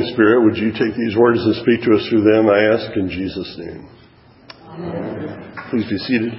Spirit, would you take these words and speak to us through them, I ask in Jesus' name. Amen. Please be seated.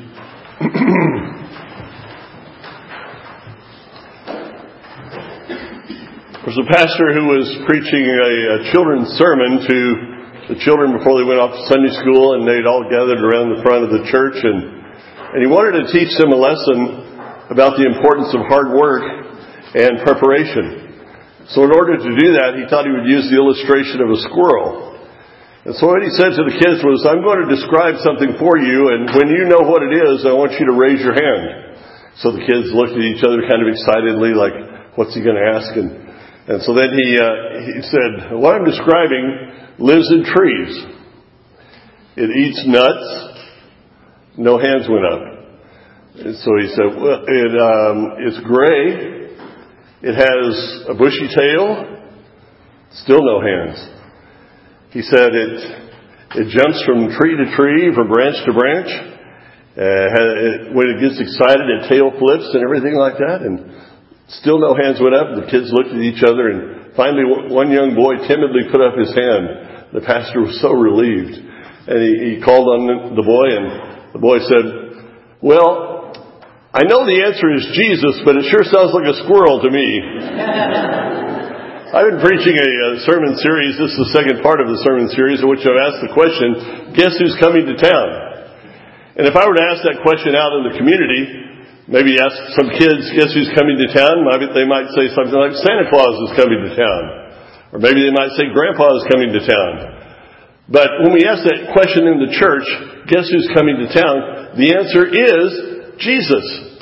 There was a pastor who was preaching a children's sermon to the children before they went off to Sunday school, and they'd all gathered around the front of the church, and he wanted to teach them a lesson about the importance of hard work and preparation. So in order to do that, he thought he would use the illustration of a squirrel. And so what he said to the kids was, I'm going to describe something for you, and when you know what it is, I want you to raise your hand. So the kids looked at each other kind of excitedly, like, what's he going to ask? And so then he said, what I'm describing lives in trees. It eats nuts. No hands went up. And so he said, well, it's gray. It has a bushy tail, still no hands. He said it jumps from tree to tree, from branch to branch. When it gets excited, it tail flips and everything like that, and still no hands went up. The kids looked at each other, and finally one young boy timidly put up his hand. The pastor was so relieved, and he called on the boy, and the boy said, well, I know the answer is Jesus, but it sure sounds like a squirrel to me. I've been preaching a sermon series. This is the second part of the sermon series in which I've asked the question, guess who's coming to town? And if I were to ask that question out in the community, maybe ask some kids, guess who's coming to town? Maybe they might say something like Santa Claus is coming to town. Or maybe they might say Grandpa is coming to town. But when we ask that question in the church, guess who's coming to town? The answer is Jesus.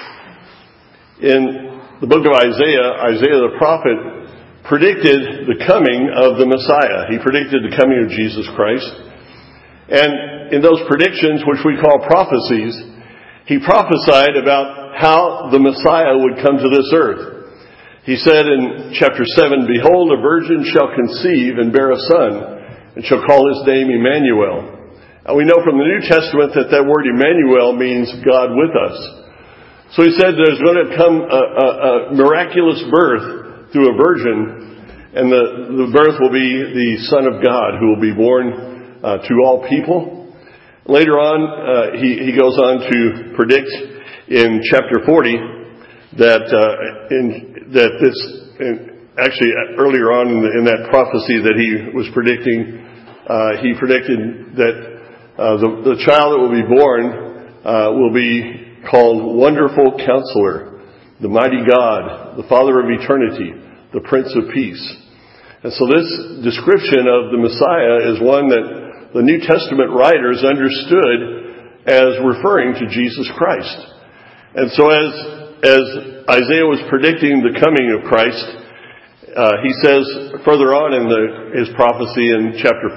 In the book of Isaiah, Isaiah the prophet predicted the coming of the Messiah. He predicted the coming of Jesus Christ. And in those predictions, which we call prophecies, he prophesied about how the Messiah would come to this earth. He said in chapter 7, behold, a virgin shall conceive and bear a son, and shall call his name Emmanuel. And we know from the New Testament that word Emmanuel means God with us. So he said there's going to come a miraculous birth through a virgin, and the birth will be the Son of God who will be born to all people. Later on, he goes on to predict in chapter 40 actually earlier on in that prophecy that he was predicting, he predicted that the child that will be born will be called Wonderful Counselor, the Mighty God, the Father of Eternity, the Prince of Peace. And so this description of the Messiah is one that the New Testament writers understood as referring to Jesus Christ. And so as Isaiah was predicting the coming of Christ, he says further on in his prophecy in chapter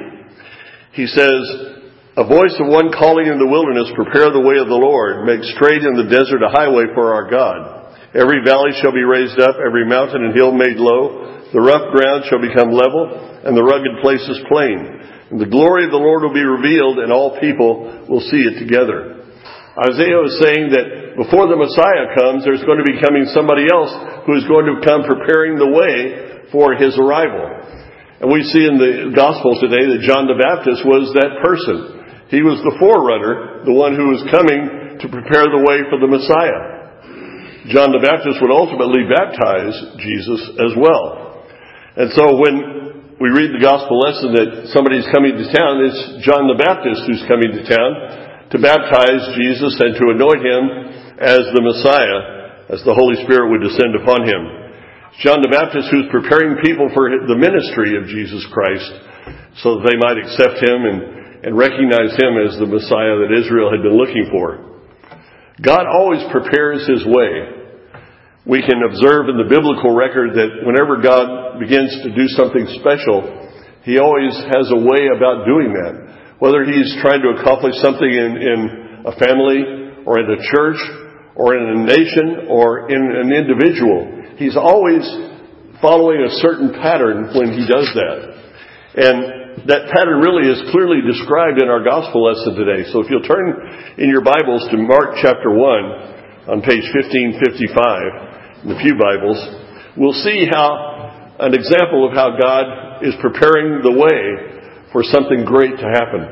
40, he says, a voice of one calling in the wilderness, prepare the way of the Lord, make straight in the desert a highway for our God. Every valley shall be raised up, every mountain and hill made low. The rough ground shall become level, and the rugged places plain. And the glory of the Lord will be revealed, and all people will see it together. Isaiah was saying that before the Messiah comes, there's going to be coming somebody else who is going to come preparing the way for his arrival. And we see in the Gospels today that John the Baptist was that person. He was the forerunner, the one who was coming to prepare the way for the Messiah. John the Baptist would ultimately baptize Jesus as well. And so when we read the gospel lesson that somebody's coming to town, it's John the Baptist who's coming to town to baptize Jesus and to anoint him as the Messiah, as the Holy Spirit would descend upon him. It's John the Baptist who's preparing people for the ministry of Jesus Christ so that they might accept him and recognize him as the Messiah that Israel had been looking for. God always prepares his way. We can observe in the biblical record that whenever God begins to do something special, he always has a way about doing that. Whether he's trying to accomplish something in a family or in a church or in a nation or in an individual, he's always following a certain pattern when he does that. And that pattern really is clearly described in our gospel lesson today. So if you'll turn in your Bibles to Mark chapter 1 on page 1555 in the Pew Bibles, we'll see how an example of how God is preparing the way for something great to happen.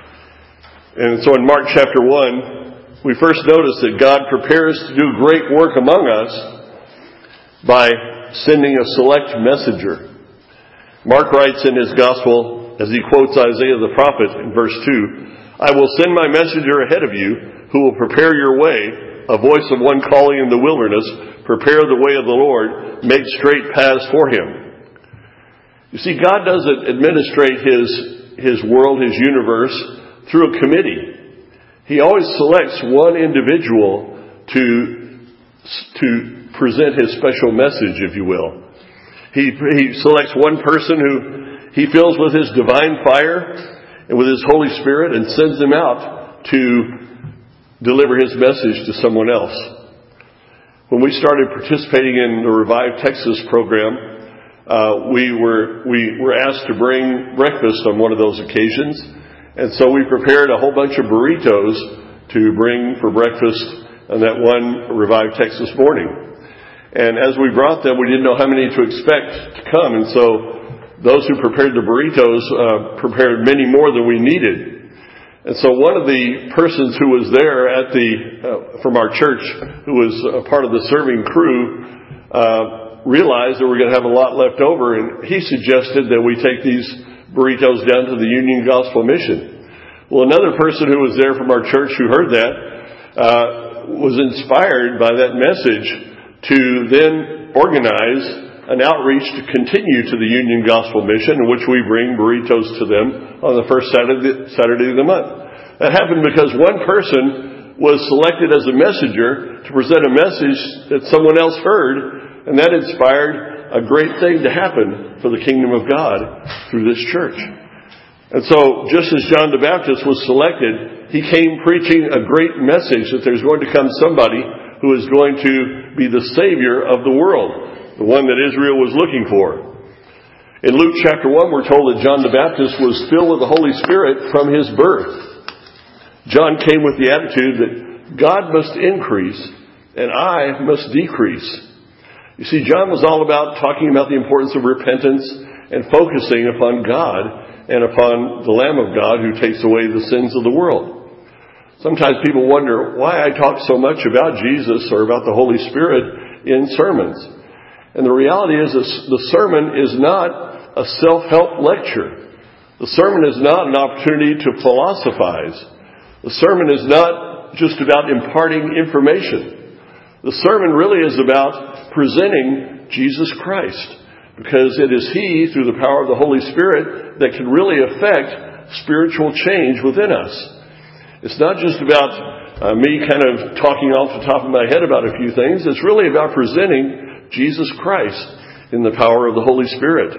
And so in Mark chapter 1, we first notice that God prepares to do great work among us by sending a select messenger. Mark writes in his gospel, as he quotes Isaiah the prophet in verse 2, "I will send my messenger ahead of you, who will prepare your way, a voice of one calling in the wilderness, prepare the way of the Lord, make straight paths for him." You see, God doesn't administrate his world, his universe, through a committee. He always selects one individual to present his special message, if you will. He selects one person who he fills with his divine fire and with his Holy Spirit and sends them out to deliver his message to someone else. When we started participating in the Revive Texas program, we were asked to bring breakfast on one of those occasions. And so we prepared a whole bunch of burritos to bring for breakfast on that one Revive Texas morning. And as we brought them, we didn't know how many to expect to come. And so those who prepared the burritos prepared many more than we needed. And so one of the persons who was there from our church, who was a part of the serving crew, realized that we're going to have a lot left over, and he suggested that we take these burritos down to the Union Gospel Mission. Well, another person who was there from our church who heard that was inspired by that message to then organize an outreach to continue to the Union Gospel Mission, in which we bring burritos to them on the first Saturday of the month. That happened because one person was selected as a messenger to present a message that someone else heard, and that inspired a great thing to happen for the kingdom of God through this church. And so, just as John the Baptist was selected, he came preaching a great message that there's going to come somebody who is going to be the Savior of the world, the one that Israel was looking for. In Luke chapter 1, we're told that John the Baptist was filled with the Holy Spirit from his birth. John came with the attitude that God must increase and I must decrease. You see, John was all about talking about the importance of repentance and focusing upon God and upon the Lamb of God who takes away the sins of the world. Sometimes people wonder why I talk so much about Jesus or about the Holy Spirit in sermons. And the reality is the sermon is not a self-help lecture. The sermon is not an opportunity to philosophize. The sermon is not just about imparting information. The sermon really is about presenting Jesus Christ, because it is He, through the power of the Holy Spirit, that can really affect spiritual change within us. It's not just about me kind of talking off the top of my head about a few things. It's really about presenting Jesus Christ in the power of the Holy Spirit.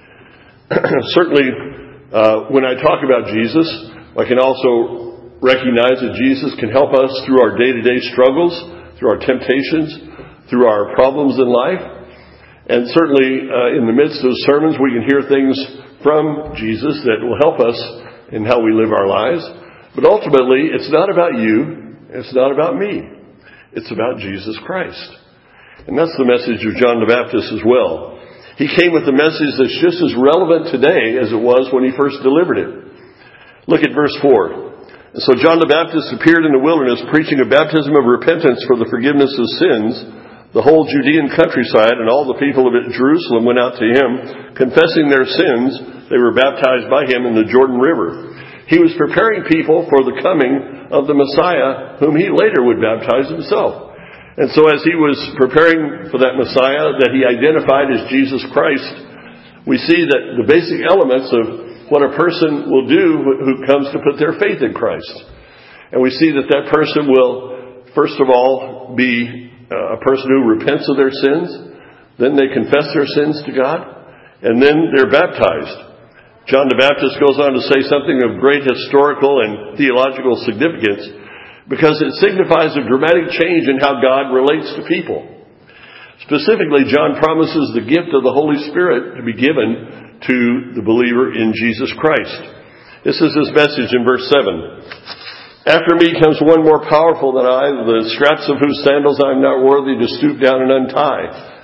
Certainly, when I talk about Jesus, I can also recognize that Jesus can help us through our day-to-day struggles, through our temptations, through our problems in life. And certainly in the midst of sermons, we can hear things from Jesus that will help us in how we live our lives. But ultimately, it's not about you. It's not about me. It's about Jesus Christ. And that's the message of John the Baptist as well. He came with a message that's just as relevant today as it was when he first delivered it. Look at verse 4. And so John the Baptist appeared in the wilderness, preaching a baptism of repentance for the forgiveness of sins. The whole Judean countryside and all the people of Jerusalem went out to him, confessing their sins. They were baptized by him in the Jordan River. He was preparing people for the coming of the Messiah, whom he later would baptize himself. And so as he was preparing for that Messiah that he identified as Jesus Christ, we see that the basic elements of what a person will do who comes to put their faith in Christ. And we see that that person will, first of all, be a person who repents of their sins, then they confess their sins to God, and then they're baptized. John the Baptist goes on to say something of great historical and theological significance, because it signifies a dramatic change in how God relates to people. Specifically, John promises the gift of the Holy Spirit to be given to the believer in Jesus Christ. This is his message in verse 7. After me comes one more powerful than I, the straps of whose sandals I am not worthy to stoop down and untie.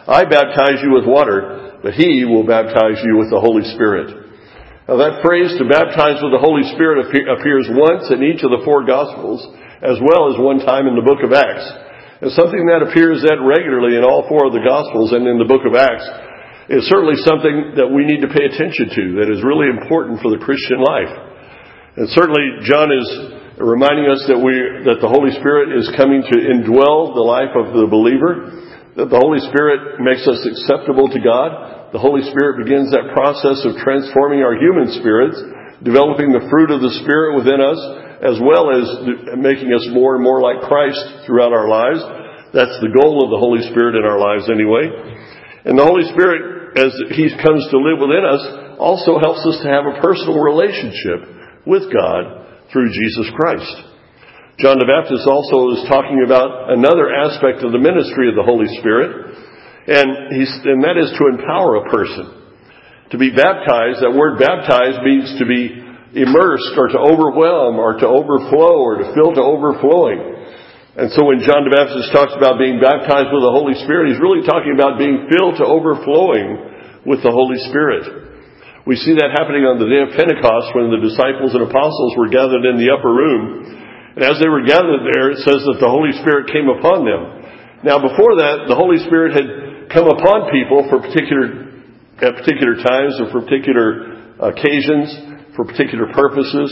I baptize you with water, but he will baptize you with the Holy Spirit. Now that phrase, to baptize with the Holy Spirit, appears once in each of the 4 Gospels, as well as one time in the book of Acts. And something that appears that regularly in all 4 of the Gospels and in the book of Acts is certainly something that we need to pay attention to, that is really important for the Christian life. And certainly John is reminding us that the Holy Spirit is coming to indwell the life of the believer, that the Holy Spirit makes us acceptable to God. The Holy Spirit begins that process of transforming our human spirits, developing the fruit of the Spirit within us, as well as making us more and more like Christ throughout our lives. That's the goal of the Holy Spirit in our lives anyway. And the Holy Spirit, as He comes to live within us, also helps us to have a personal relationship with God through Jesus Christ. John the Baptist also is talking about another aspect of the ministry of the Holy Spirit, and that is to empower a person. To be baptized, that word baptized means to be immersed or to overwhelm or to overflow or to fill to overflowing. And so when John the Baptist talks about being baptized with the Holy Spirit, he's really talking about being filled to overflowing with the Holy Spirit. We see that happening on the day of Pentecost when the disciples and apostles were gathered in the upper room. And as they were gathered there, it says that the Holy Spirit came upon them. Now before that, the Holy Spirit had come upon people at particular times or for particular occasions, for particular purposes.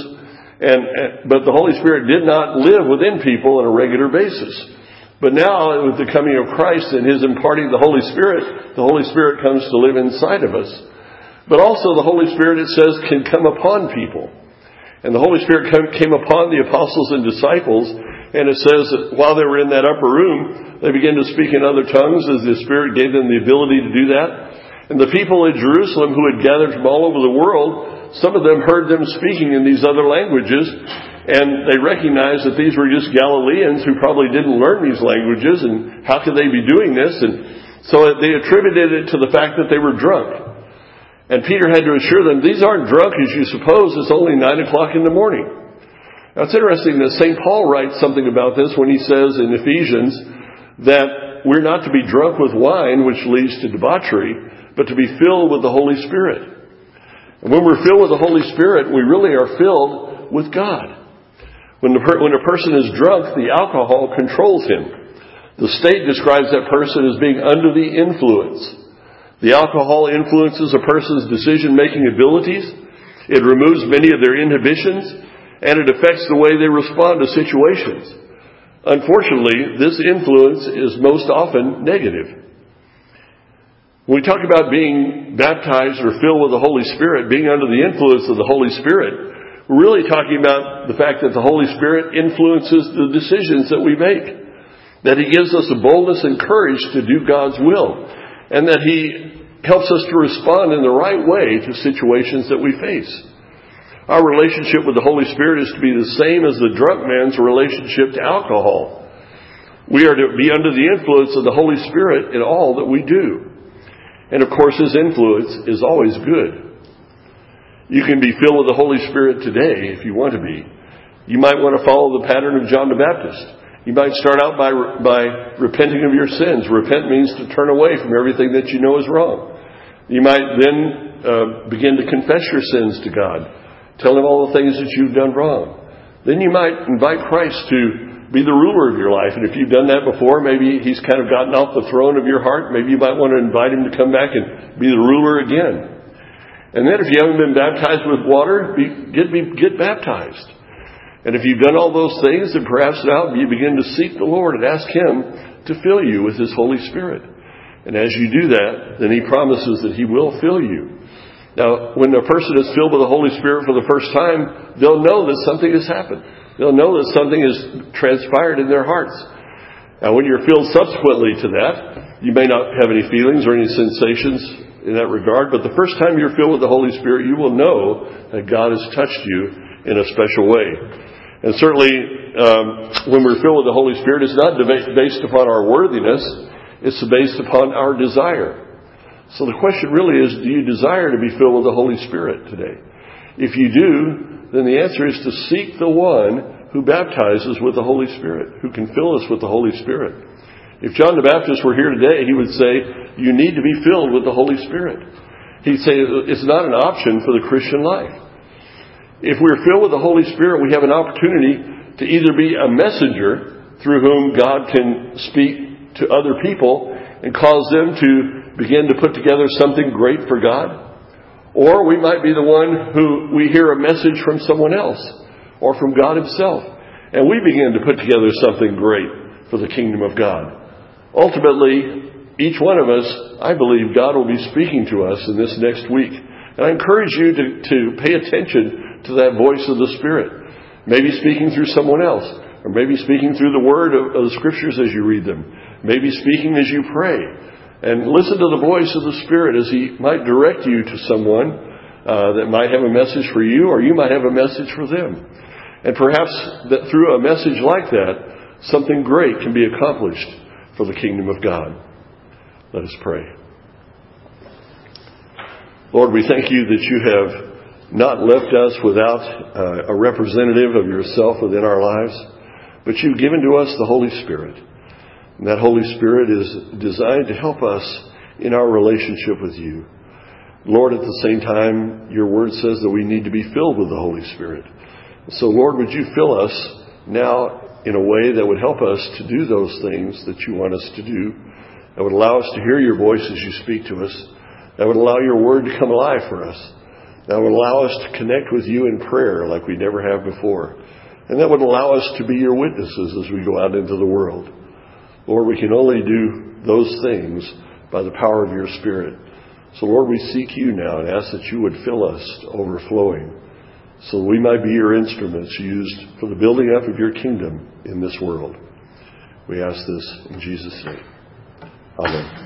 But the Holy Spirit did not live within people on a regular basis. But now, with the coming of Christ and His imparting the Holy Spirit comes to live inside of us. But also the Holy Spirit, it says, can come upon people. And the Holy Spirit came upon the apostles and disciples, and it says that while they were in that upper room, they began to speak in other tongues as the Spirit gave them the ability to do that. And the people in Jerusalem who had gathered from all over the world, some of them heard them speaking in these other languages, and they recognized that these were just Galileans who probably didn't learn these languages, and how could they be doing this? And so they attributed it to the fact that they were drunk. And Peter had to assure them, these aren't drunk as you suppose, it's only 9 o'clock in the morning. Now it's interesting that St. Paul writes something about this when he says in Ephesians that we're not to be drunk with wine, which leads to debauchery, but to be filled with the Holy Spirit. And when we're filled with the Holy Spirit, we really are filled with God. When a person is drunk, the alcohol controls him. The state describes that person as being under the influence. The alcohol influences a person's decision-making abilities. It removes many of their inhibitions, and it affects the way they respond to situations. Unfortunately, this influence is most often negative. When we talk about being baptized or filled with the Holy Spirit, being under the influence of the Holy Spirit, we're really talking about the fact that the Holy Spirit influences the decisions that we make. That He gives us a boldness and courage to do God's will. And that He helps us to respond in the right way to situations that we face. Our relationship with the Holy Spirit is to be the same as the drunk man's relationship to alcohol. We are to be under the influence of the Holy Spirit in all that we do. And of course, His influence is always good. You can be filled with the Holy Spirit today if you want to be. You might want to follow the pattern of John the Baptist. You might start out by repenting of your sins. Repent means to turn away from everything that you know is wrong. You might then begin to confess your sins to God. Tell Him all the things that you've done wrong. Then you might invite Christ to be the ruler of your life. And if you've done that before, maybe He's kind of gotten off the throne of your heart. Maybe you might want to invite Him to come back and be the ruler again. And then if you haven't been baptized with water, get baptized. And if you've done all those things, then perhaps now you begin to seek the Lord and ask Him to fill you with His Holy Spirit. And as you do that, then He promises that He will fill you. Now, when a person is filled with the Holy Spirit for the first time, they'll know that something has happened. They'll know that something has transpired in their hearts. Now, when you're filled subsequently to that, you may not have any feelings or any sensations in that regard, but the first time you're filled with the Holy Spirit, you will know that God has touched you in a special way. And certainly, when we're filled with the Holy Spirit, it's not based upon our worthiness. It's based upon our desire. So the question really is, do you desire to be filled with the Holy Spirit today? If you do, then the answer is to seek the one who baptizes with the Holy Spirit, who can fill us with the Holy Spirit. If John the Baptist were here today, he would say, you need to be filled with the Holy Spirit. He'd say it's not an option for the Christian life. If we're filled with the Holy Spirit, we have an opportunity to either be a messenger through whom God can speak to other people and cause them to begin to put together something great for God. Or we might be the one who we hear a message from someone else or from God Himself, and we begin to put together something great for the kingdom of God. Ultimately, each one of us, I believe God will be speaking to us in this next week. And I encourage you to pay attention to that voice of the Spirit. Maybe speaking through someone else, or maybe speaking through the Word of the Scriptures as you read them. Maybe speaking as you pray. And listen to the voice of the Spirit as He might direct you to someone that might have a message for you, or you might have a message for them. And perhaps that through a message like that, something great can be accomplished for the kingdom of God. Let us pray. Lord, we thank you that you have not left us without a representative of yourself within our lives, but you've given to us the Holy Spirit. And that Holy Spirit is designed to help us in our relationship with you. Lord, at the same time, your word says that we need to be filled with the Holy Spirit. So, Lord, would you fill us now in a way that would help us to do those things that you want us to do, that would allow us to hear your voice as you speak to us, that would allow your word to come alive for us, that would allow us to connect with you in prayer like we never have before, and that would allow us to be your witnesses as we go out into the world. Lord, we can only do those things by the power of your Spirit. So, Lord, we seek you now and ask that you would fill us to overflowing so that we might be your instruments used for the building up of your kingdom in this world. We ask this in Jesus' name. Amen.